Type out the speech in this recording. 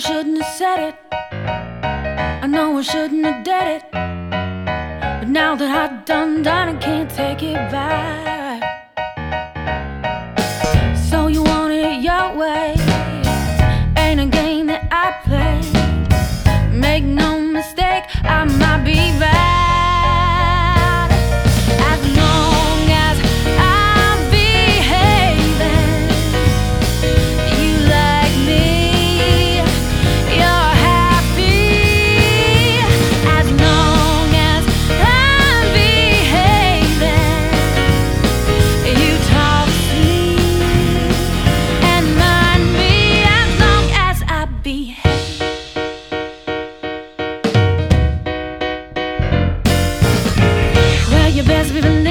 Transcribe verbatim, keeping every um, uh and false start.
shouldn't have said it. I know I shouldn't have did it. But now that I've done done, I can't take it back. So you want it your way? Ain't a game that I play. Make no mistake, I might be bad. As long as I'm behaving, you like me, you're happy. As long as I'm behaving, you talk sweet and mind me. As long as I behave. You best be